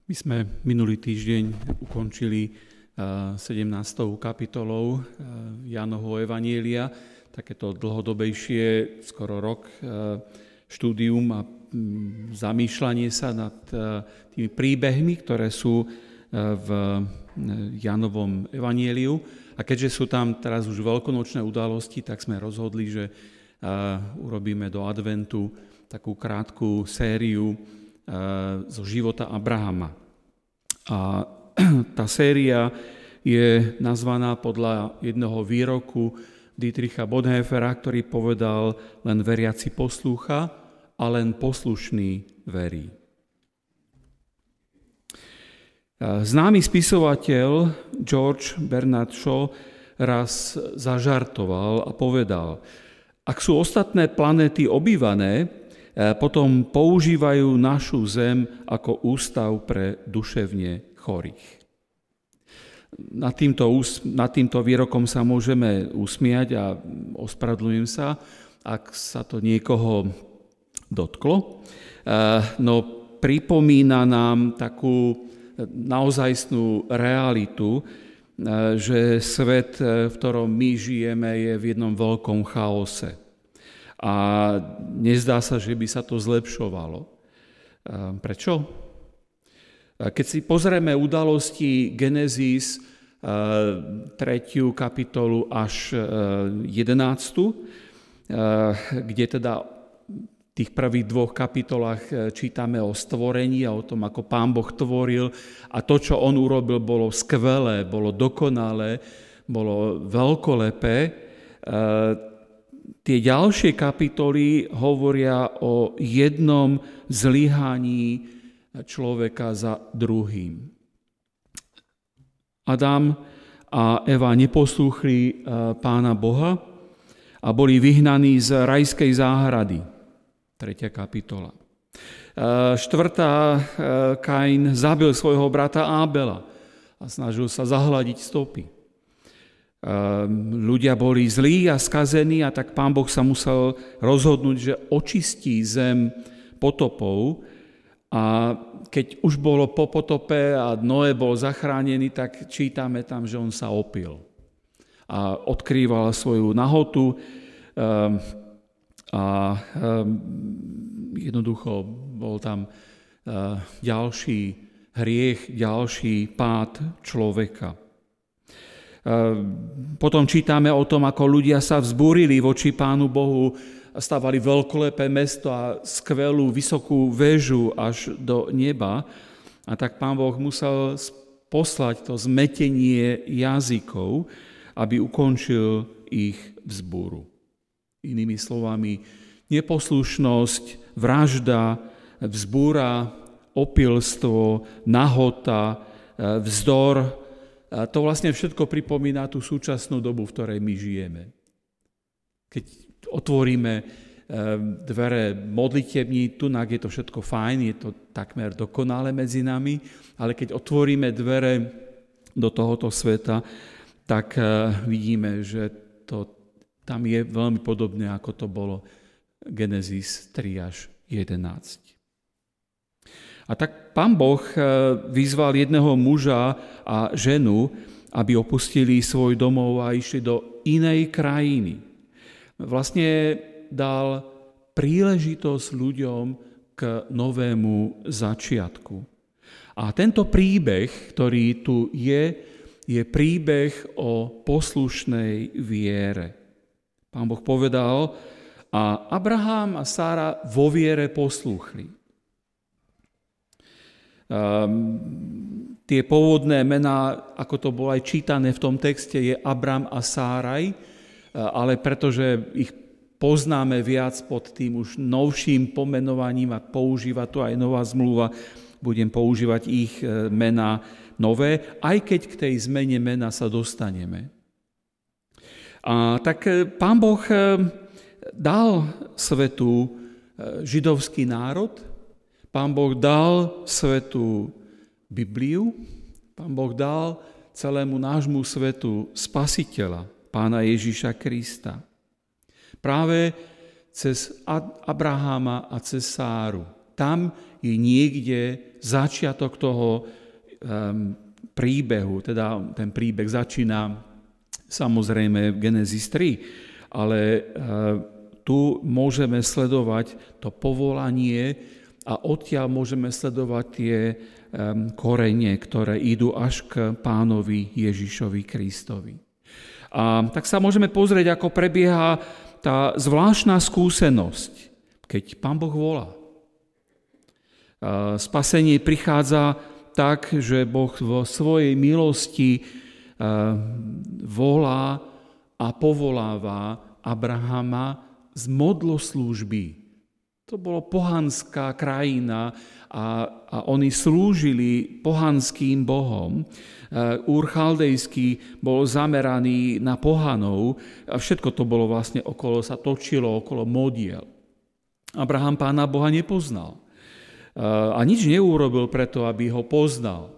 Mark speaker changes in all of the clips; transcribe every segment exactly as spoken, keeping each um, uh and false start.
Speaker 1: My sme minulý týždeň ukončili sedemnástou kapitolou Jánovho evanjelia, takéto dlhodobejšie, skoro rok, štúdium a zamýšľanie sa nad tými príbehmi, ktoré sú v Jánovom evanjeliu. A keďže sú tam teraz už veľkonočné udalosti, tak sme rozhodli, že urobíme do adventu takú krátku sériu zo života Abrahama. A tá séria je nazvaná podľa jedného výroku Dietricha Bonhoeffera, ktorý povedal: len veriaci poslúcha a len poslušný verí. Známy spisovateľ George Bernard Shaw raz zažartoval a povedal: ak sú ostatné planéty obývané, potom používajú našu Zem ako ústav pre duševne chorých. Nad týmto, nad týmto výrokom sa môžeme usmiať a ospravedlňujem sa, ak sa to niekoho dotklo. No pripomína nám takú naozajstnú realitu, že svet, v ktorom my žijeme, je v jednom veľkom chaose. A nezdá sa, že by sa to zlepšovalo. Prečo? Keď si pozrieme udalosti Genesis, tretiu kapitolu až jedenástu, kde teda v tých prvých dvoch kapitolách čítame o stvorení a o tom, ako Pán Boh tvoril, a to, čo on urobil, bolo skvelé, bolo dokonalé, bolo veľkolepé. Tie ďalšie kapitoly hovoria o jednom zlyhaní človeka za druhým. Adam a Eva neposlúchli Pána Boha a boli vyhnaní z rajskej záhrady. Tretia kapitola. Štvrtá, Kain zabil svojho brata Ábela a snažil sa zahladiť stopy. Ľudia boli zlí a skazení, a tak Pán Boh sa musel rozhodnúť, že očistí zem potopou. A keď už bolo po potope a Noé bol zachránený, tak čítame tam, že on sa opil a odkrýval svoju nahotu a jednoducho bol tam ďalší hriech, ďalší pád človeka. Potom čítame o tom, ako ľudia sa vzbúrili voči Pánu Bohu, stavali veľkolepé mesto a skvelú vysokú väžu až do neba. A tak Pán Boh musel poslať to zmetenie jazykov, aby ukončil ich vzbúru. Inými slovami, neposlušnosť, vražda, vzbúra, opilstvo, nahota, vzdor. A to vlastne všetko pripomína tú súčasnú dobu, v ktorej my žijeme. Keď otvoríme dvere modlitební, tunak je to všetko fajn, je to takmer dokonale medzi nami, ale keď otvoríme dvere do tohoto sveta, tak vidíme, že to tam je veľmi podobné, ako to bolo Genesis tri až jedenásť. A tak Pán Boh vyzval jedného muža a ženu, aby opustili svoj domov a išli do inej krajiny. Vlastne dal príležitosť ľuďom k novému začiatku. A tento príbeh, ktorý tu je, je príbeh o poslušnej viere. Pán Boh povedal: a Abraham a Sára vo viere poslúchli. Um, tie pôvodné mená, ako to bolo aj čítané v tom texte, je Abram a Sáraj, ale pretože ich poznáme viac pod tým už novším pomenovaním a používa tu aj nová zmluva, budem používať ich mená nové, aj keď k tej zmene mena sa dostaneme. A tak Pán Boh dal svetu židovský národ, Pán Boh dal svetu Bibliu, Pán Boh dal celému nášmu svetu Spasiteľa, Pána Ježiša Krista. Práve cez Abrahama a cez Sáru. tam je niekde začiatok toho um, príbehu, teda ten príbeh začína samozrejme v Genesis tri, ale uh, tu môžeme sledovať to povolanie a odtiaľ môžeme sledovať tie um, korene, ktoré idú až k Pánovi Ježišovi Kristovi. A tak sa môžeme pozrieť, ako prebieha tá zvláštna skúsenosť, keď Pán Boh volá. Spasenie prichádza tak, že Boh vo svojej milosti volá a povoláva Abrahama z modloslúžby. To bolo pohanská krajina a, a oni slúžili pohanským bohom. Úr chaldejský bol zameraný na pohanov a všetko to bolo vlastne okolo, sa točilo okolo modiel. Abraham Pána Boha nepoznal a nič neurobil preto, aby ho poznal.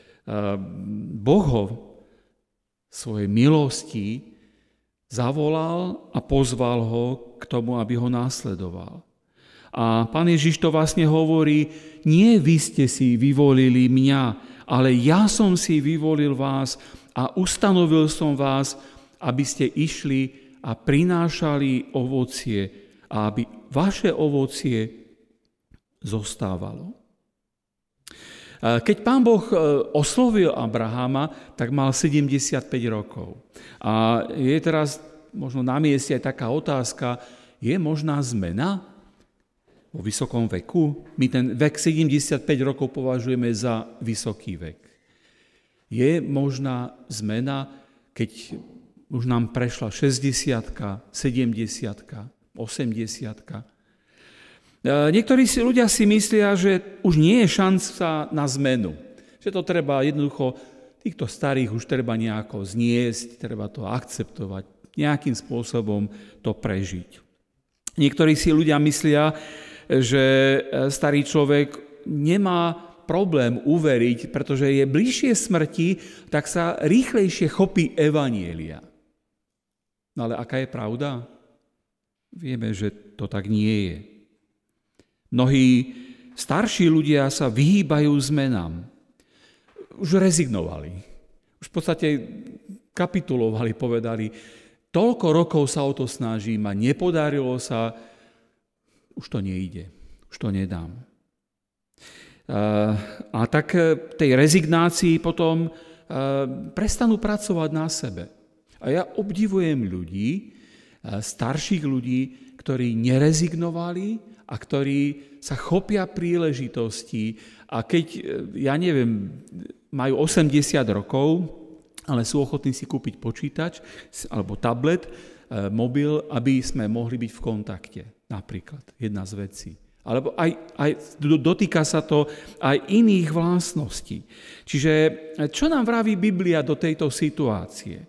Speaker 1: Boh ho svojej milosti zavolal a pozval ho k tomu, aby ho následoval. A Pán Ježiš to vlastne hovorí, nie vy ste si vyvolili mňa, ale ja som si vyvolil vás a ustanovil som vás, aby ste išli a prinášali ovocie a aby vaše ovocie zostávalo. Keď Pán Boh oslovil Abrahama, tak mal sedemdesiatpäť rokov. A je teraz možno na mieste aj taká otázka, je možná zmena vo vysokom veku? My ten vek sedemdesiatpäť rokov považujeme za vysoký vek. Je možná zmena, keď už nám prešla šesťdesiatka, sedemdesiatka, osemdesiatka? Niektorí si ľudia si myslia, že už nie je šanca na zmenu. Že to treba jednoducho, týchto starých už treba nejako zniesť, treba to akceptovať, nejakým spôsobom to prežiť. Niektorí si ľudia myslia, že starý človek nemá problém uveriť, pretože je bližšie smrti, tak sa rýchlejšie chopí evanjelia. No ale aká je pravda? Vieme, že to tak nie je. Mnohí starší ľudia sa vyhýbajú zmenám. Už rezignovali. Už v podstate kapitulovali, povedali, toľko rokov sa o to snažím a nepodarilo sa, už to nejde, už to nedám. A tak tej rezignácii potom prestanú pracovať na sebe. A ja obdivujem ľudí, starších ľudí, ktorí nerezignovali a ktorí sa chopia príležitosti a keď, ja neviem, majú osemdesiat rokov, ale sú ochotní si kúpiť počítač alebo tablet, mobil, aby sme mohli byť v kontakte. Napríklad, jedna z vecí. Alebo aj, aj dotýka sa to aj iných vlastností. Čiže čo nám vraví Biblia do tejto situácie?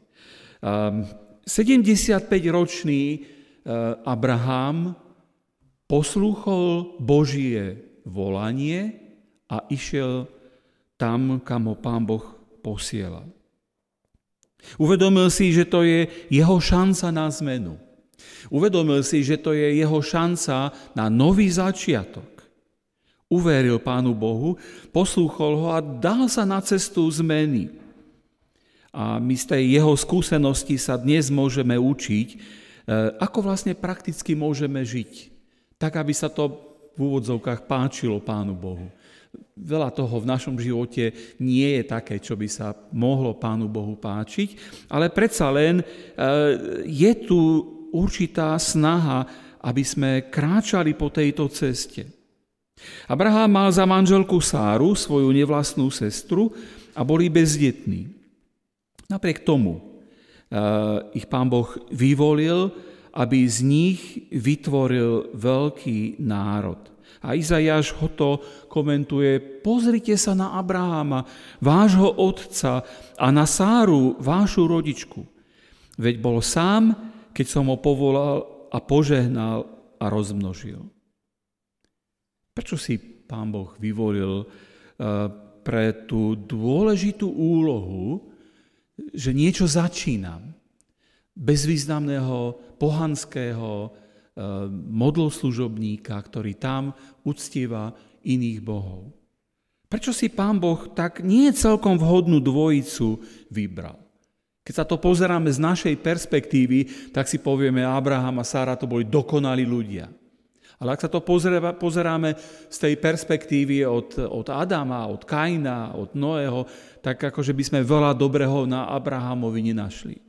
Speaker 1: sedemdesiatpäťročný Abraham poslúchol Božie volanie a išiel tam, kam ho Pán Boh posielal. Uvedomil si, že to je jeho šanca na zmenu. Uvedomil si, že to je jeho šanca na nový začiatok. Uveril Pánu Bohu, poslúchol ho a dal sa na cestu zmeny. A my z tej jeho skúsenosti sa dnes môžeme učiť, ako vlastne prakticky môžeme žiť. Tak, aby sa to v úvodzovkách páčilo Pánu Bohu. Veľa toho v našom živote nie je také, čo by sa mohlo Pánu Bohu páčiť, ale predsa len je tu určitá snaha, aby sme kráčali po tejto ceste. Abraham mal za manželku Sáru, svoju nevlastnú sestru, a boli bezdetní. Napriek tomu ich Pán Boh vyvolil, aby z nich vytvoril veľký národ. A Izaiáš ho to komentuje, pozrite sa na Abrahama, vášho otca, a na Sáru, vášu rodičku. Veď bol sám, keď som ho povolal a požehnal a rozmnožil. Prečo si Pán Boh vyvolil pre tú dôležitú úlohu, že niečo začínam? Bezvýznamného, pohanského modloslužobníka, ktorý tam uctieva iných bohov. Prečo si Pán Boh tak nie celkom vhodnú dvojicu vybral? Keď sa to pozeráme z našej perspektívy, tak si povieme, Abraham a Sára to boli dokonalí ľudia. Ale ak sa to pozeráme z tej perspektívy od, od Adama, od Kaina, od Noého, tak akože by sme veľa dobrého na Abrahamovi nenašli.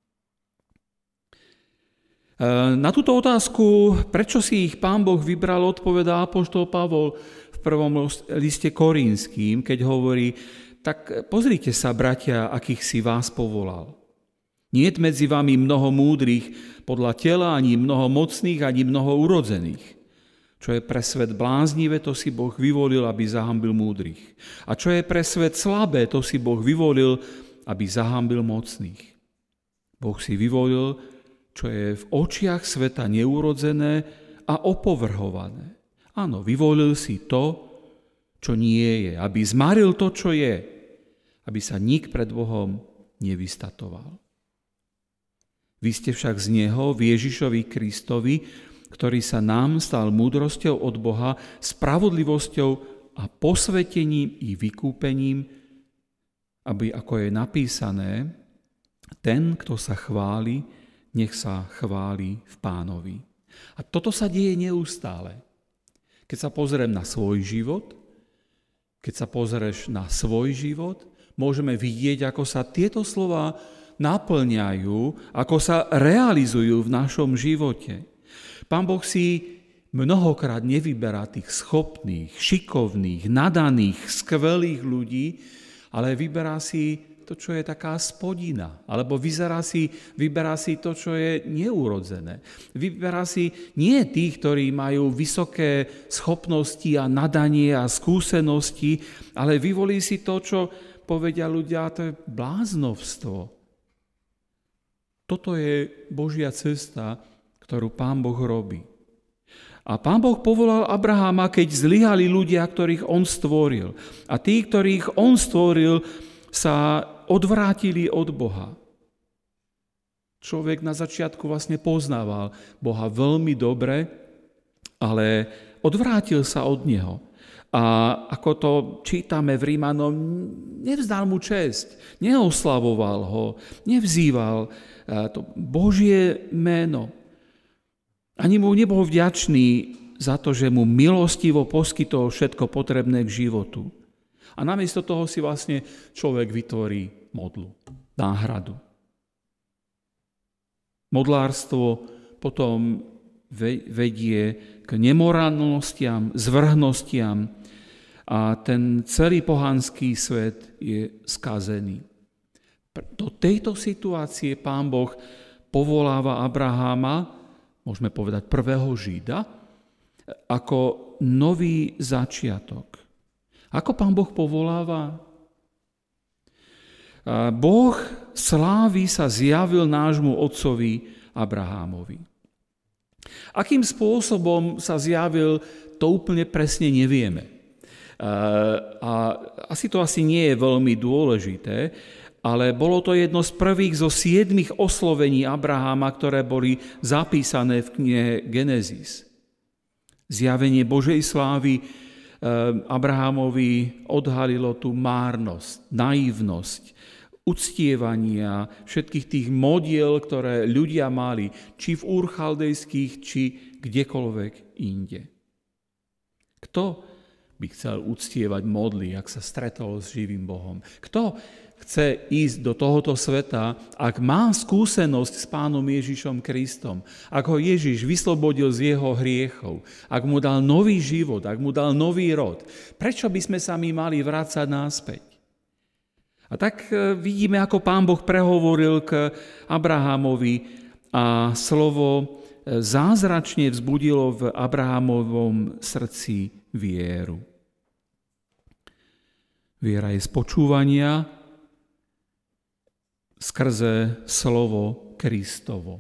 Speaker 1: Na túto otázku, prečo si ich Pán Boh vybral, odpovedá apoštol Pavol v prvom liste Korínskym, keď hovorí, tak pozrite sa, bratia, akých si vás povolal. Niet medzi vami mnoho múdrych podľa tela, ani mnoho mocných, ani mnoho urodzených. Čo je pre svet bláznivé, to si Boh vyvolil, aby zahambil múdrych. A čo je pre svet slabé, to si Boh vyvolil, aby zahambil mocných. Boh si vyvolil, čo je v očiach sveta neurodzené a opovrhované. Áno, vyvolil si to, čo nie je, aby zmaril to, čo je, aby sa nik pred Bohom nevystatoval. Vy ste však z Neho, v Ježišovi Kristovi, ktorý sa nám stal múdrosťou od Boha, spravodlivosťou a posvetením i vykúpením, aby, ako je napísané, ten, kto sa chváli, nech sa chváli v Pánovi. A toto sa deje neustále. Keď sa pozriem na svoj život, keď sa pozrieš na svoj život, môžeme vidieť, ako sa tieto slová naplňajú, ako sa realizujú v našom živote. Pán Boh si mnohokrát nevyberá tých schopných, šikovných, nadaných, skvelých ľudí, ale vyberá si to, čo je taká spodina, alebo vyzerá si, vyberá si to, čo je neurodzené. Vyberá si nie tých, ktorí majú vysoké schopnosti a nadanie a skúsenosti, ale vyvolí si to, čo povedia ľudia, to je bláznovstvo. Toto je Božia cesta, ktorú Pán Boh robí. A Pán Boh povolal Abraháma, keď zlyhali ľudia, ktorých on stvoril. A tí, ktorých on stvoril, sa odvrátili od Boha. Človek na začiatku vlastne poznával Boha veľmi dobre, ale odvrátil sa od Neho. A ako to čítame v Rímanom, nevzdal mu česť, neoslavoval ho, nevzýval to Božie meno. Ani mu nebol vďačný za to, že mu milostivo poskytol všetko potrebné k životu. A namiesto toho si vlastne človek vytvorí modlu, náhradu. Modlárstvo potom vedie k nemorálnostiam, zvrhnostiam a ten celý pohanský svet je skazený. Do tejto situácie Pán Boh povoláva Abraháma, môžeme povedať prvého Žida, ako nový začiatok. Ako Pán Boh povoláva? Boh slávy sa zjavil nášmu otcovi Abrahámovi. Akým spôsobom sa zjavil, to úplne presne nevieme. A asi to asi nie je veľmi dôležité, ale bolo to jedno z prvých zo siedmich oslovení Abraháma, ktoré boli zapísané v knihe Genesis. Zjavenie Božej slávy Abrahámovi odhalilo tú márnosť, naivnosť, uctievania všetkých tých modiel, ktoré ľudia mali, či v Úr Chaldejských, či kdekoľvek inde. Kto by chcel uctievať modly, ak sa stretol s živým Bohom? Kto chce ísť do tohoto sveta, ak má skúsenosť s Pánom Ježišom Kristom, ak ho Ježiš vyslobodil z jeho hriechov, ak mu dal nový život, ak mu dal nový rod, prečo by sme sa my mali vrácať náspäť? A tak vidíme, ako Pán Boh prehovoril k Abrahámovi a slovo zázračne vzbudilo v Abrahámovom srdci vieru. Viera je z počúvania skrze slovo Kristovo.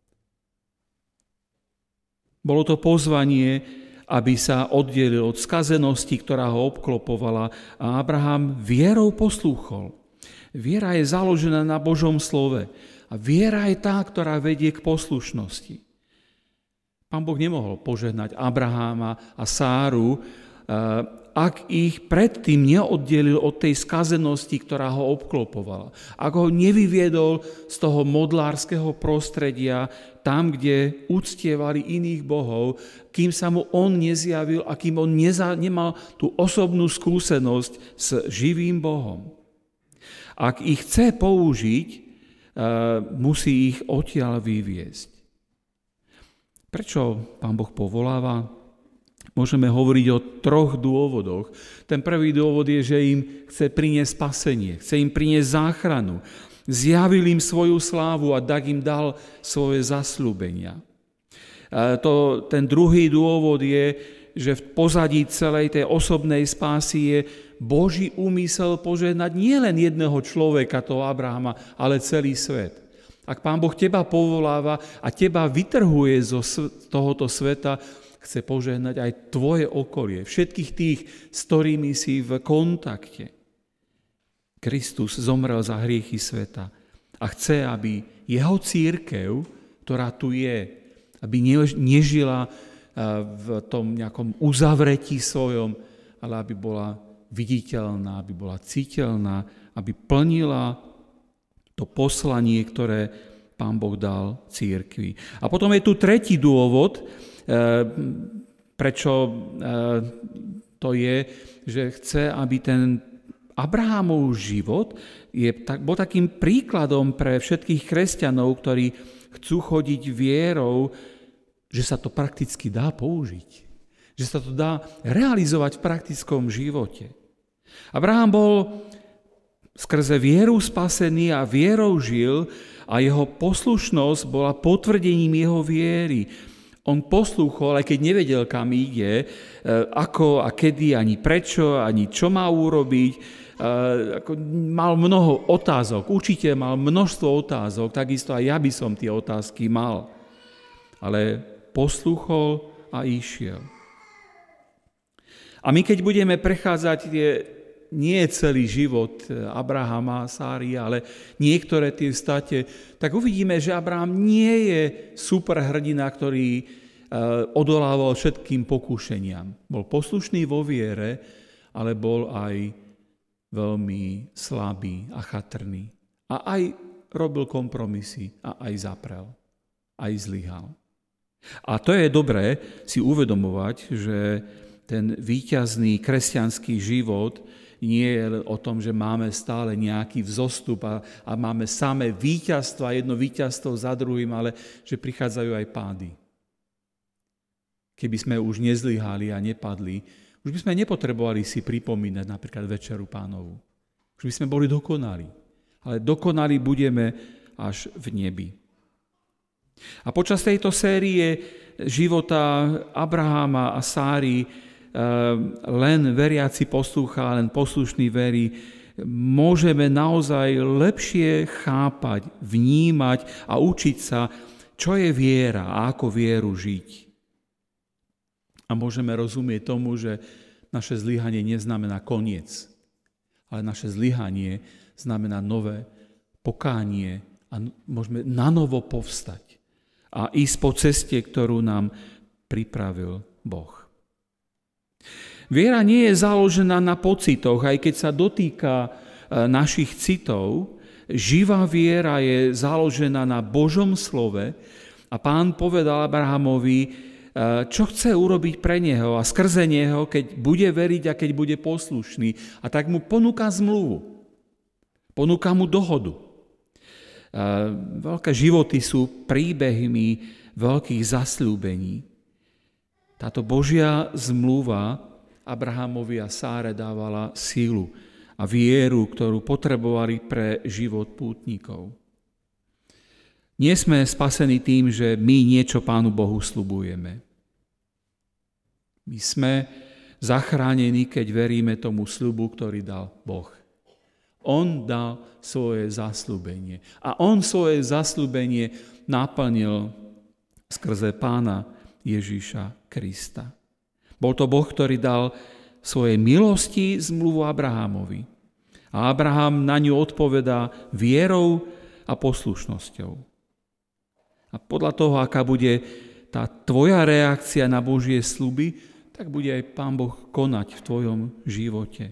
Speaker 1: Bolo to pozvanie, aby sa oddelil od skazenosti, ktorá ho obklopovala, a Abraham vierou poslúchol. Viera je založená na Božom slove a viera je tá, ktorá vedie k poslušnosti. Pán Boh nemohol požehnať Abraháma a Sáru, ak ich predtým neoddelil od tej skazenosti, ktorá ho obklopovala. Ak ho nevyviedol z toho modlárskeho prostredia, tam, kde uctievali iných bohov, kým sa mu on nezjavil a kým on neza, nemal tú osobnú skúsenosť s živým Bohom. Ak ich chce použiť, musí ich odtiaľ vyviesť. Prečo Pán Boh povoláva? Môžeme hovoriť o troch dôvodoch. Ten prvý dôvod je, že im chce priniesť spasenie, chce im priniesť záchranu. Zjavil im svoju slávu a tak im dal svoje zasľúbenia. To, ten druhý dôvod je, že v pozadí celej tej osobnej spásy je Boží úmysel požehnať nielen jedného človeka, toho Abrahama, ale celý svet. Ak Pán Boh teba povoláva a teba vytrhuje zo tohoto sveta, chce požehnať aj tvoje okolie, všetkých tých, s ktorými si v kontakte. Kristus zomrel za hriechy sveta a chce, aby jeho cirkev, ktorá tu je, aby nežila v tom nejakom uzavretí svojom, ale aby bola viditeľná, aby bola citeľná, aby plnila to poslanie, ktoré Pán Boh dal cirkvi. A potom je tu tretí dôvod, prečo to je, že chce, aby ten Abrahamov život je, bol takým príkladom pre všetkých kresťanov, ktorí chcú chodiť vierou, že sa to prakticky dá použiť. Že sa to dá realizovať v praktickom živote. Abraham bol skrze vieru spasený a vierou žil a jeho poslušnosť bola potvrdením jeho viery. On poslúchol, aj keď nevedel, kam ide, ako a kedy, ani prečo, ani čo má urobiť. Mal mnoho otázok, učiteľ mal množstvo otázok, takisto aj ja by som tie otázky mal. Ale poslúchol a išiel. A my keď budeme prechádzať tie, nie celý život Abrahama a Sáry, ale niektoré tie vstate, tak uvidíme, že Abraham nie je superhrdina, ktorý odolával všetkým pokúšeniam. Bol poslušný vo viere, ale bol aj veľmi slabý a chatrný. A aj robil kompromisy a aj zaprel, aj zlyhal. A to je dobré si uvedomovať, že ten víťazný kresťanský život nie je len o tom, že máme stále nejaký vzostup a, a máme samé víťazstva, jedno víťazstvo za druhým, ale že prichádzajú aj pády. Keby sme už nezlyhali a nepadli, už by sme nepotrebovali si pripomínať napríklad Večeru Pánovu. Už by sme boli dokonali. Ale dokonali budeme až v nebi. A počas tejto série života Abraháma a Sáry len veriaci poslúcha, len poslušný verí, môžeme naozaj lepšie chápať, vnímať a učiť sa, čo je viera a ako vieru žiť. A môžeme rozumieť tomu, že naše zlyhanie neznamená koniec, ale naše zlyhanie znamená nové pokánie a môžeme nanovo povstať a ísť po ceste, ktorú nám pripravil Boh. Viera nie je založená na pocitoch, aj keď sa dotýka našich citov. Živá viera je založená na Božom slove a Pán povedal Abrahamovi, čo chce urobiť pre neho a skrze neho, keď bude veriť a keď bude poslušný. A tak mu ponúka zmluvu. Ponúka mu dohodu. Veľké životy sú príbehmi veľkých zasľúbení. Táto Božia zmluva Abrahamovi a Sáre dávala sílu a vieru, ktorú potrebovali pre život pútnikov. Nie sme spasení tým, že my niečo Pánu Bohu sľubujeme. My sme zachránení, keď veríme tomu sľubu, ktorý dal Boh. On dal svoje zasľúbenie. A on svoje zasľúbenie naplnil skrze Pána Ježiša Krista. Bol to Boh, ktorý dal svojej milosti zmluvu Abrahamovi. A Abraham na ňu odpovedá vierou a poslušnosťou. A podľa toho, aká bude tá tvoja reakcia na Božie sľuby, tak bude aj Pán Boh konať v tvojom živote.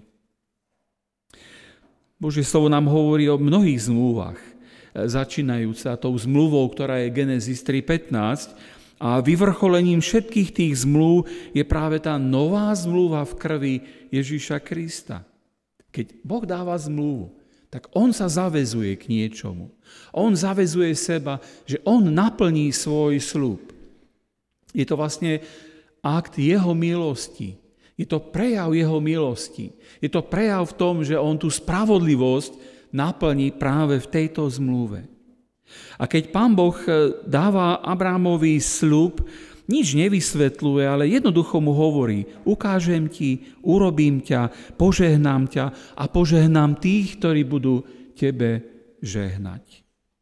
Speaker 1: Božie slovo nám hovorí o mnohých zmluvách, začínajúca tou zmluvou, ktorá je Genesis tri pätnásť, a vyvrcholením všetkých tých zmluv je práve tá nová zmluva v krvi Ježiša Krista. Keď Boh dáva zmluvu, tak on sa zaväzuje k niečomu. On zaväzuje seba, že on naplní svoj sľub. Je to vlastne akt jeho milosti. Je to prejav jeho milosti. Je to prejav v tom, že on tú spravodlivosť naplní práve v tejto zmluve. A keď Pán Boh dáva Abrahamovi sľub, nič nevysvetľuje, ale jednoducho mu hovorí: ukážem ti, urobím ťa, požehnám ťa a požehnám tých, ktorí budú tebe žehnať.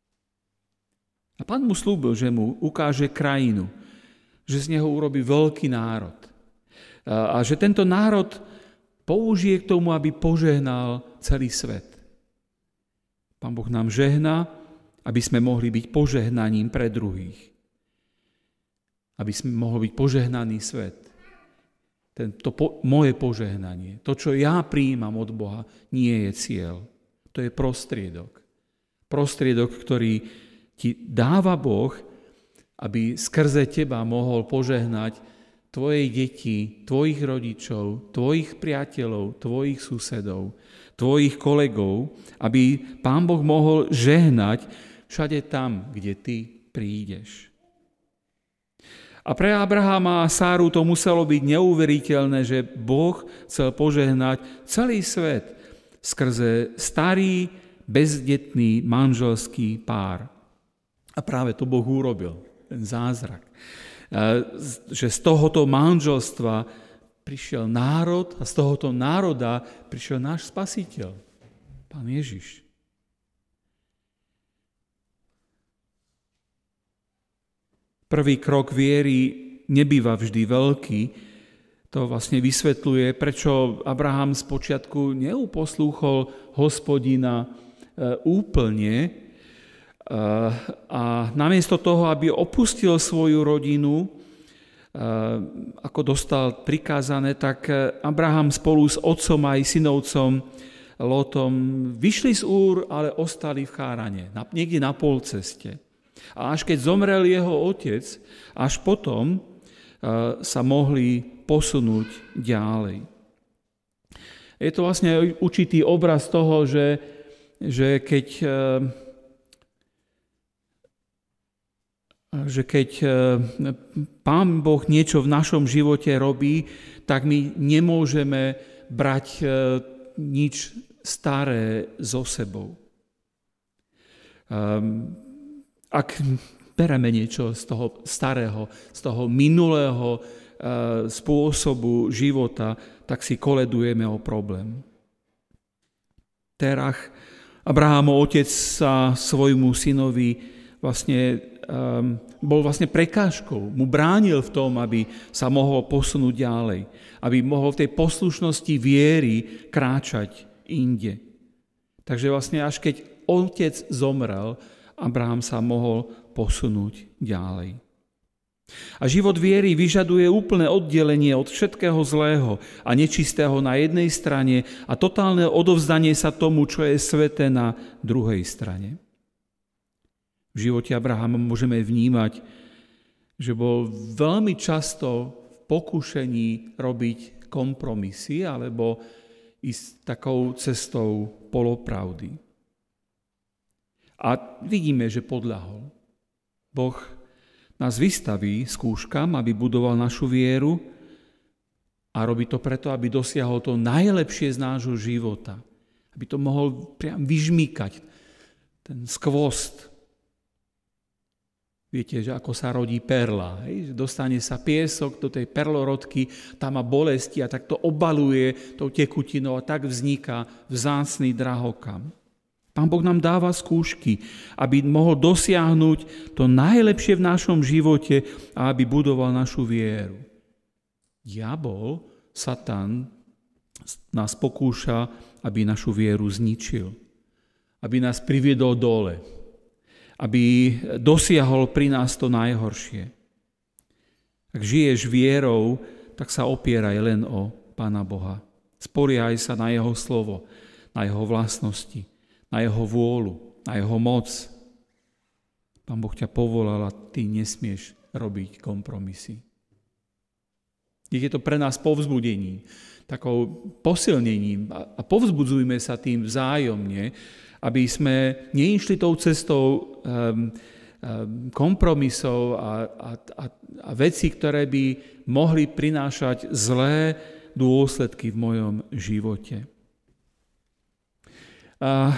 Speaker 1: A Pán mu sľúbil, že mu ukáže krajinu, že z neho urobí veľký národ. A že tento národ použije k tomu, aby požehnal celý svet. Pán Boh nám žehná, aby sme mohli byť požehnaním pre druhých. Aby sme mohli byť požehnaný svet. To po, moje požehnanie, to, čo ja prijímam od Boha, nie je cieľ. To je prostriedok. Prostriedok, ktorý ti dáva Boh, aby skrze teba mohol požehnať tvoje deti, tvojich rodičov, tvojich priateľov, tvojich susedov, tvojich kolegov, aby Pán Boh mohol žehnať všade tam, kde ty prídeš. A pre Abrahama a Sáru to muselo byť neuveriteľné, že Boh chcel požehnať celý svet skrze starý, bezdetný manželský pár. A práve to Boh urobil, ten zázrak. Že z tohoto manželstva prišiel národ a z tohoto národa prišiel náš Spasiteľ, Pán Ježiš. Prvý krok viery nebýva vždy veľký. To vlastne vysvetľuje, prečo Abraham spočiatku neuposlúchol Hospodina úplne a namiesto toho, aby opustil svoju rodinu, ako dostal prikázané, tak Abraham spolu s otcom aj synovcom Lotom vyšli z Úr, ale ostali v Chárane, niekde na polceste. A až keď zomrel jeho otec, až potom sa mohli posunúť ďalej. Je to vlastne určitý obraz toho, že, že keď, že keď Pán Boh niečo v našom živote robí, tak my nemôžeme brať nič staré so sebou. Ak bereme niečo z toho starého, z toho minulého e, spôsobu života, tak si koledujeme o problém. Terach, Abrahamov otec, sa svojmu synovi vlastne, e, bol vlastne prekážkou. Mu bránil v tom, aby sa mohol posunúť ďalej. Aby mohol v tej poslušnosti viery kráčať inde. Takže vlastne až keď otec zomrel, Abraham sa mohol posunúť ďalej. A život viery vyžaduje úplné oddelenie od všetkého zlého a nečistého na jednej strane a totálne odovzdanie sa tomu, čo je sväté, na druhej strane. V živote Abrahama môžeme vnímať, že bol veľmi často v pokušení robiť kompromisy alebo ísť takou cestou polopravdy. A vidíme, že podľahol. Boh nás vystaví skúškam, aby budoval našu vieru a robí to preto, aby dosiahol to najlepšie z nášho života. Aby to mohol priam vyžmýkať, ten skvost. Viete, že ako sa rodí perla. Hej? Dostane sa piesok do tej perlorodky, tam má bolesti a tak to obaluje tou tekutinou a tak vzniká vzácny drahokam. Pán Boh nám dáva skúšky, aby mohol dosiahnuť to najlepšie v našom živote a aby budoval našu vieru. Diabol, Satan, nás pokúša, aby našu vieru zničil. Aby nás priviedol dole. Aby dosiahol pri nás to najhoršie. Ak žiješ vierou, tak sa opieraj len o Pána Boha. Spoliehaj sa na jeho slovo, na jeho vlastnosti, na jeho vôľu, na jeho moc. Pán Boh ťa povolal a ty nesmieš robiť kompromisy. Je to pre nás povzbudením, takou posilnením a povzbudzujme sa tým vzájomne, aby sme neišli tou cestou um, kompromisov a, a, a, a veci, ktoré by mohli prinášať zlé dôsledky v mojom živote. A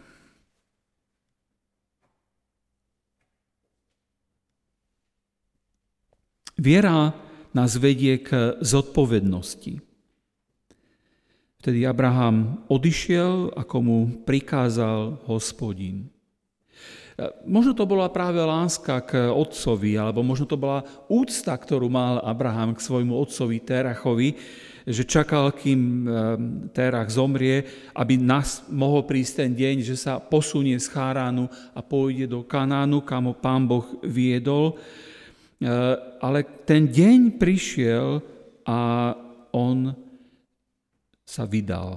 Speaker 1: viera nás vedie k zodpovednosti. Vtedy Abraham odišiel, ako mu prikázal Hospodin. Možno to bola práve láska k otcovi, alebo možno to bola úcta, ktorú mal Abraham k svojmu otcovi Terachovi, že čakal, kým Terach zomrie, aby nás mohol prísť ten deň, že sa posunie z Cháránu a pôjde do Kanánu, kam ho Pán Boh viedol. Ale ten deň prišiel a on sa vydal.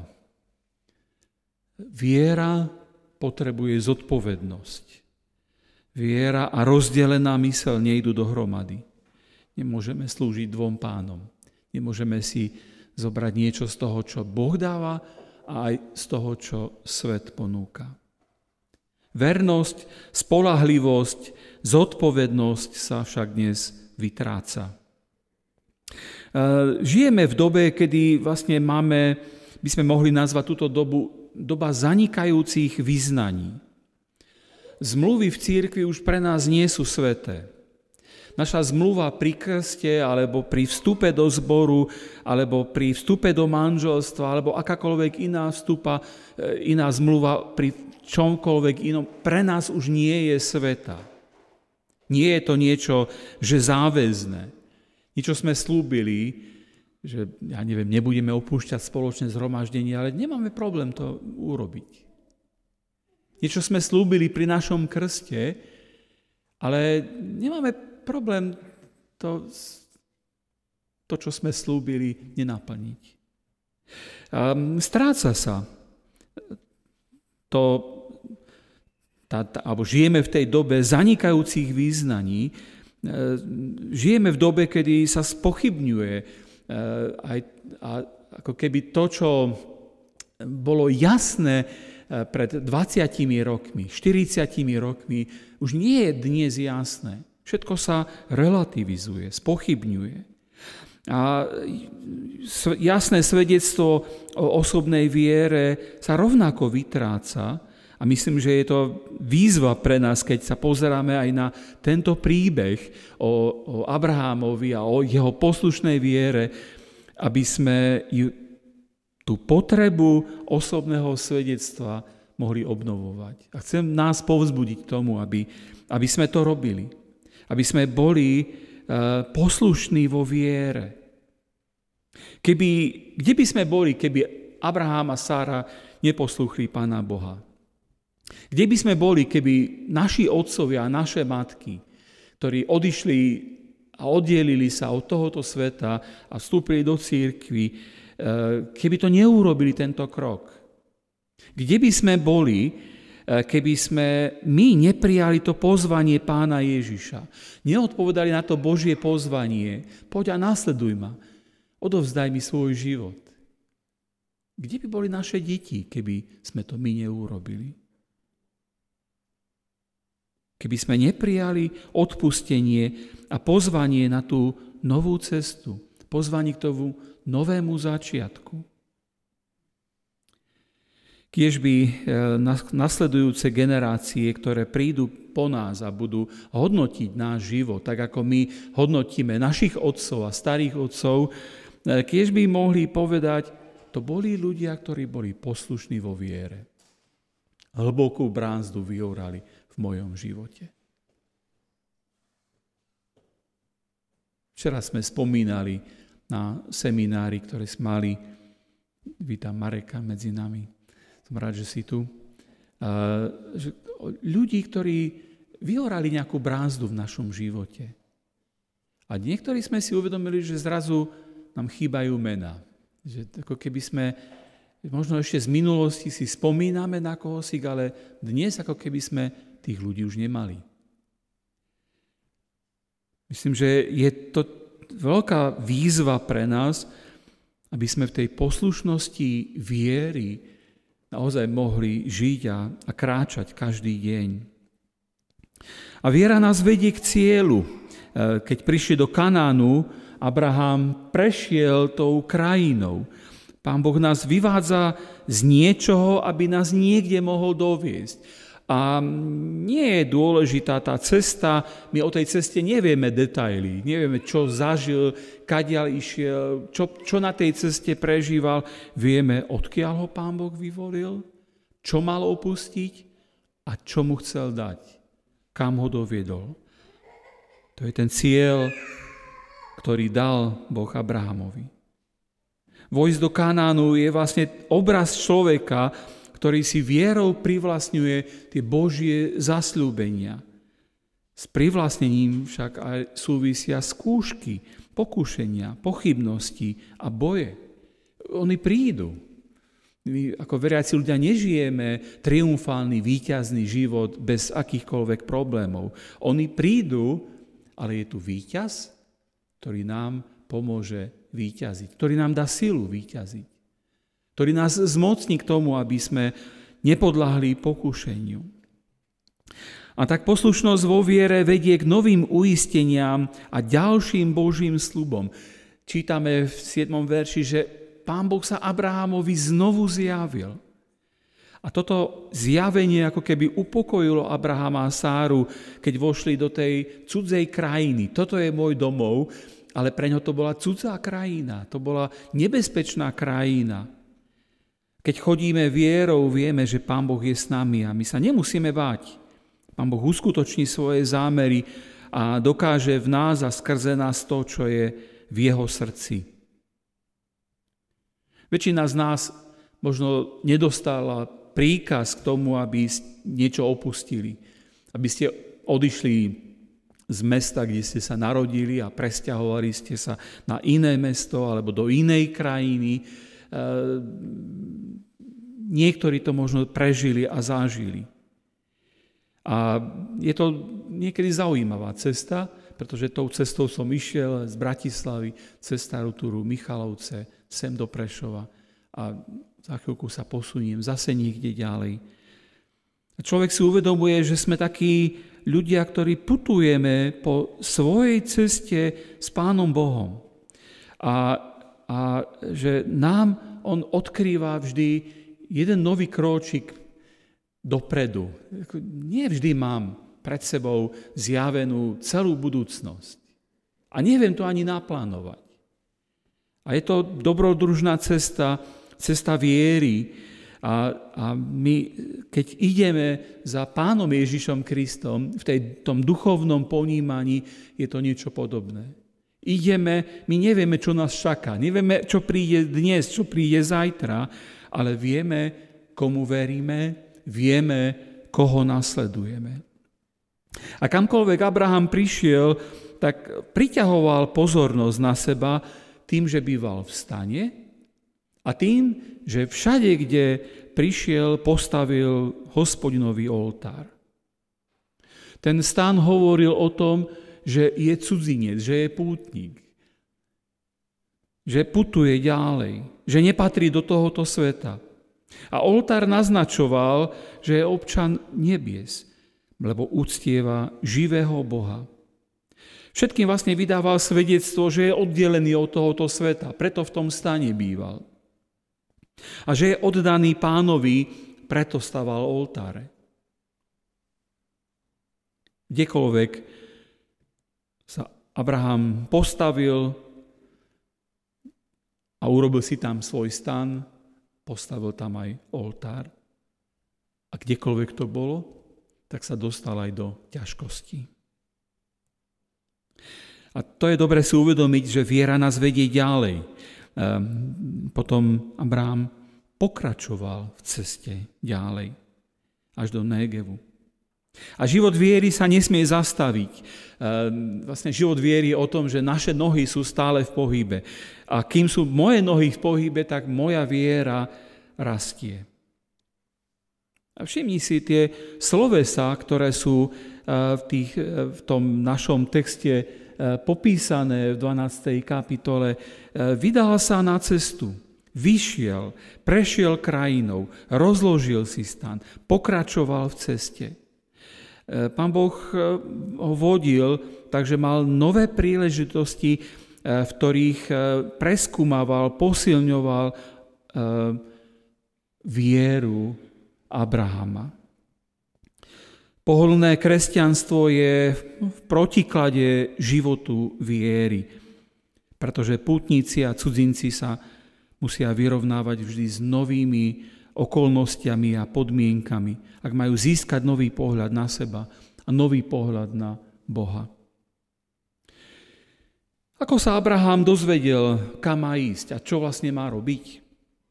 Speaker 1: Viera potrebuje zodpovednosť. Viera a rozdelená myseľ nejdu dohromady. Nemôžeme slúžiť dvom pánom. Nemôžeme si zobrať niečo z toho, čo Boh dáva a aj z toho, čo svet ponúka. Vernosť, spoľahlivosť, zodpovednosť sa však dnes vytráca. Žijeme v dobe, kedy vlastne máme, by sme mohli nazvať túto dobu, doba zanikajúcich vyznaní. Zmluvy v cirkvi už pre nás nie sú sväté. Naša zmluva pri krste, alebo pri vstupe do zboru, alebo pri vstupe do manželstva, alebo akákoľvek iná vstupa, iná zmluva pri čomkoľvek inom, pre nás už nie je svätá. Nie je to niečo, že záväzné. Niečo sme slúbili, že, ja neviem, nebudeme opúšťať spoločné zhromaždenie, ale nemáme problém to urobiť. Niečo sme slúbili pri našom krste, ale nemáme problém to, to čo sme slúbili, nenaplniť. Stráca sa to, tá, tá, alebo žijeme v tej dobe zanikajúcich význaní, žijeme v dobe, kedy sa spochybňuje aj, a, ako keby to, čo bolo jasné pred dvadsiatimi rokmi, štyridsiatimi rokmi, už nie je dnes jasné. Všetko sa relativizuje, spochybňuje. A jasné svedectvo o osobnej viere sa rovnako vytráca a myslím, že je to výzva pre nás, keď sa pozeráme aj na tento príbeh o, o Abrahámovi a o jeho poslušnej viere, aby sme ju tú potrebu osobného svedectva mohli obnovovať. A chcem nás povzbudiť k tomu, aby, aby sme to robili. Aby sme boli uh, poslušní vo viere. Keby, kde by sme boli, keby Abraham a Sára neposluchli Pána Boha? Kde by sme boli, keby naši otcovia a naše matky, ktorí odišli a oddielili sa od tohoto sveta a vstúpili do cirkvi, keby to neurobili tento krok? Kde by sme boli, keby sme my neprijali to pozvanie Pána Ježiša? Neodpovedali na to Božie pozvanie. Poď a nasleduj ma. Odovzdaj mi svoj život. Kde by boli naše deti, keby sme to my neurobili? Keby sme neprijali odpustenie a pozvanie na tú novú cestu, pozvanie k tomu novému začiatku. Kiež by nasledujúce generácie, ktoré prídu po nás a budú hodnotiť náš život, tak ako my hodnotíme našich otcov a starých otcov, kiež by mohli povedať, to boli ľudia, ktorí boli poslušní vo viere. Hlbokú brázdu vyorali v mojom živote. Včera sme spomínali na seminári, ktoré sme mali. Vítam Mareka medzi nami. Som rád, že si tu. Ľudí, ktorí vyhorali nejakú brázdu v našom živote. A niektorí sme si uvedomili, že zrazu nám chýbajú mená. Že ako keby sme, možno ešte z minulosti si spomíname na kohosík, ale dnes ako keby sme tých ľudí už nemali. Myslím, že je to veľká výzva pre nás, aby sme v tej poslušnosti viery naozaj mohli žiť a, a kráčať každý deň. A viera nás vedie k cieľu. Keď prišli do Kanánu, Abraham prešiel tou krajinou. Pán Boh nás vyvádza z niečoho, aby nás niekde mohol doviesť. A nie je dôležitá tá cesta, my o tej ceste nevieme detaily, nevieme, čo zažil, kadiaľ išiel, čo, čo na tej ceste prežíval. Vieme, odkiaľ ho Pán Boh vyvolil, čo mal opustiť a čo mu chcel dať, kam ho doviedol. To je ten cieľ, ktorý dal Boh Abrahamovi. Vojsť do Kanánu je vlastne obraz človeka, ktorý si vierou privlastňuje tie Božie zasľúbenia. S privlastnením však aj súvisia skúšky, pokušenia, pochybnosti a boje. Oni prídu. My ako veriaci ľudia nežijeme triumfálny, víťazný život bez akýchkoľvek problémov. Oni prídu, ale je tu víťaz, ktorý nám pomôže víťaziť, ktorý nám dá silu víťaziť, ktorý nás zmocní k tomu, aby sme nepodľahli pokušeniu. A tak poslušnosť vo viere vedie k novým uisteniam a ďalším Božím sľubom. Čítame v siedmom verši, že Pán Boh sa Abrahamovi znovu zjavil. A toto zjavenie ako keby upokojilo Abrahama a Sáru, keď vošli do tej cudzej krajiny. Toto je môj domov, ale pre ňo to bola cudzá krajina, to bola nebezpečná krajina. Keď chodíme vierou, vieme, že Pán Boh je s nami a my sa nemusíme báť. Pán Boh uskutoční svoje zámery a dokáže v nás a skrze nás to, čo je v jeho srdci. Väčšina z nás možno nedostala príkaz k tomu, aby niečo opustili. Aby ste odišli z mesta, kde ste sa narodili a presťahovali ste sa na iné mesto alebo do inej krajiny. Niektorí to možno prežili a zažili. A je to niekedy zaujímavá cesta, pretože tou cestou som išiel z Bratislavy cez Starú Turu, Michalovce, sem do Prešova a za chvíľku sa posuniem zase niekde ďalej. A človek si uvedomuje, že sme takí ľudia, ktorí putujeme po svojej ceste s Pánom Bohom. A, a že nám on odkrýva vždy jeden nový króčik dopredu. Nie vždy mám pred sebou zjavenú celú budúcnosť. A neviem to ani naplánovať. A je to dobrodružná cesta, cesta viery. A, a my, keď ideme za Pánom Ježišom Kristom, v tej, tom duchovnom ponímaní je to niečo podobné. Ideme, my nevieme, čo nás čaká. Nevieme, čo príde dnes, čo príde zajtra, ale vieme, komu veríme, vieme, koho nasledujeme. A kamkoľvek Abraham prišiel, tak priťahoval pozornosť na seba tým, že býval v stane a tým, že všade, kde prišiel, postavil Hospodinový oltár. Ten stan hovoril o tom, že je cudzinec, že je pútnik, že putuje ďalej, že nepatrí do tohoto sveta. A oltár naznačoval, že je občan nebies, lebo uctieva živého Boha. Všetkým vlastne vydával svedectvo, že je oddelený od tohoto sveta, preto v tom stane býval. A že je oddaný Pánovi, preto staval oltáre. Kdekoľvek sa Abraham postavil a urobil si tam svoj stan, postavil tam aj oltár. A kdekoľvek to bolo, tak sa dostal aj do ťažkostí. A to je dobre si uvedomiť, že viera nás vedie ďalej. Potom Abraham pokračoval v ceste ďalej, až do Négevu. A život viery sa nesmie zastaviť. Vlastne život viery je o tom, že naše nohy sú stále v pohybe. A kým sú moje nohy v pohybe, tak moja viera rastie. A všimni si tie slovesá, ktoré sú v, tých, v tom našom texte popísané v dvanástej kapitole. Vydal sa na cestu, vyšiel, prešiel krajinou, rozložil si stan, pokračoval v ceste. Pán Boh ho vodil, takže mal nové príležitosti, v ktorých preskúmaval, posilňoval vieru Abrahama. Pohodlné kresťanstvo je v protiklade životu viery, pretože pútnici a cudzinci sa musia vyrovnávať vždy s novými okolnostiami a podmienkami, ak majú získať nový pohľad na seba a nový pohľad na Boha. Ako sa Abraham dozvedel, kam má ísť a čo vlastne má robiť?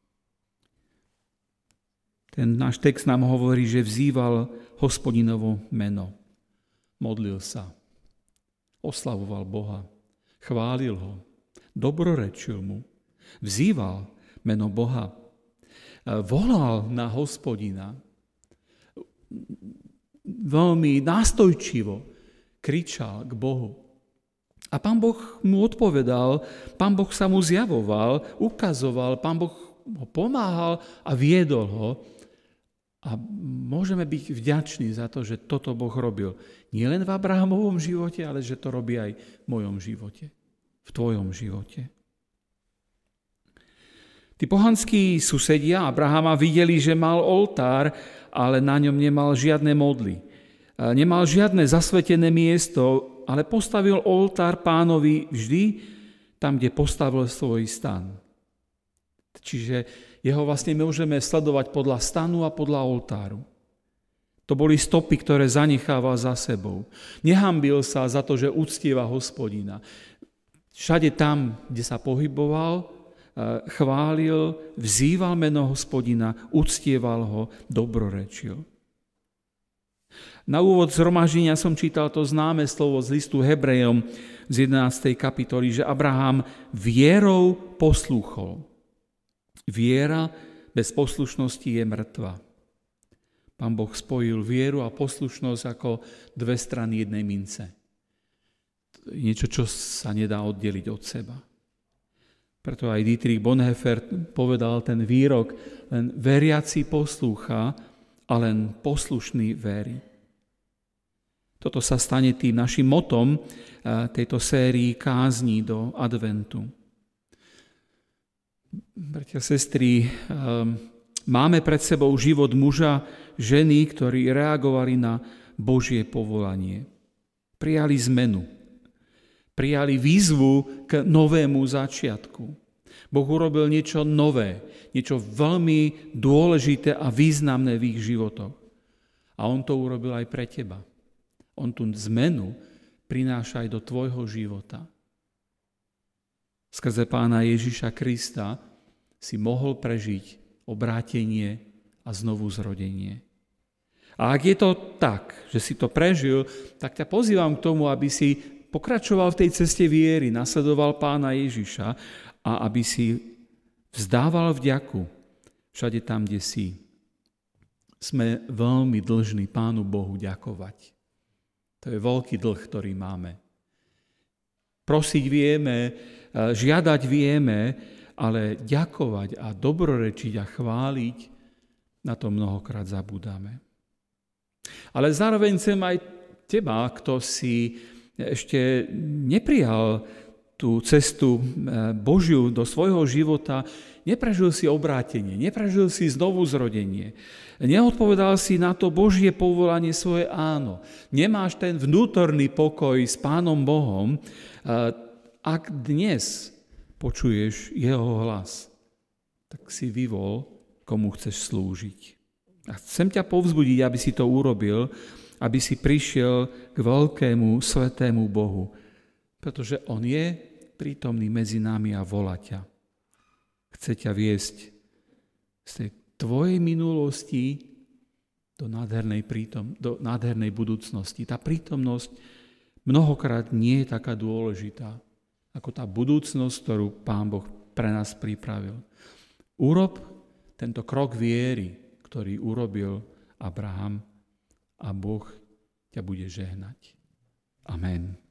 Speaker 1: Ten náš text nám hovorí, že vzýval Hospodinovo meno. Modlil sa, oslavoval Boha, chválil ho, dobrorečil mu, vzýval meno Boha, volal na Hospodina, veľmi nástojčivo kričal k Bohu. A Pán Boh mu odpovedal, Pán Boh sa mu zjavoval, ukazoval, Pán Boh ho pomáhal a viedol ho. A môžeme byť vďační za to, že toto Boh robil. Nie len v Abrahamovom živote, ale že to robí aj v mojom živote, v tvojom živote. Tí pohanskí susedia Abrahama videli, že mal oltár, ale na ňom nemal žiadne modly. Nemal žiadne zasvetené miesto, ale postavil oltár Pánovi vždy tam, kde postavil svoj stan. Čiže jeho vlastne môžeme sledovať podľa stanu a podľa oltáru. To boli stopy, ktoré zanechával za sebou. Nehambil sa za to, že uctieva Hospodina. Všade tam, kde sa pohyboval, chválil, vzýval meno Hospodina, uctieval ho, dobrorečil. Na úvod zhromaždenia som čítal to známe slovo z listu Hebrejom z jedenástej kapitoly, že Abraham vierou poslúchol. Viera bez poslušnosti je mŕtva. Pán Boh spojil vieru a poslušnosť ako dve strany jednej mince. To je niečo, čo sa nedá oddeliť od seba. Preto aj Dietrich Bonhoeffer povedal ten výrok, len veriaci poslúcha a len poslušný verí. Toto sa stane tým našim motom tejto sérii kázní do adventu. Bratia, sestry, máme pred sebou život muža, ženy, ktorí reagovali na Božie povolanie. Prijali zmenu. Prijali výzvu k novému začiatku. Boh urobil niečo nové, niečo veľmi dôležité a významné v ich životoch. A on to urobil aj pre teba. On tú zmenu prináša aj do tvojho života. Skrze Pána Ježiša Krista si mohol prežiť obrátenie a znovu zrodenie. A ak je to tak, že si to prežil, tak ťa pozývam k tomu, aby si pokračoval v tej ceste viery, nasledoval Pána Ježiša a aby si vzdával vďaku všade tam, kde si. Sme veľmi dlžní Pánu Bohu ďakovať. To je veľký dlh, ktorý máme. Prosiť vieme, žiadať vieme, ale ďakovať a dobrorečiť a chváliť, na to mnohokrát zabúdame. Ale zároveň chcem aj teba, kto si ešte neprijal tú cestu Božiu do svojho života, neprežil si obrátenie, neprežil si znovu zrodenie, neodpovedal si na to Božie povolanie svoje áno, nemáš ten vnútorný pokoj s Pánom Bohom, ak dnes počuješ jeho hlas, tak si vyvol, komu chceš slúžiť. A chcem ťa povzbudiť, aby si to urobil, aby si prišiel k veľkému, svetému Bohu, pretože on je prítomný medzi nami a volá ťa. Chce ťa viesť z tej tvojej minulosti do nádhernej, prítom, do nádhernej budúcnosti. Tá prítomnosť mnohokrát nie je taká dôležitá, ako tá budúcnosť, ktorú Pán Boh pre nás pripravil. Urob tento krok viery, ktorý urobil Abraham, a Boh ťa bude žehnať. Amen.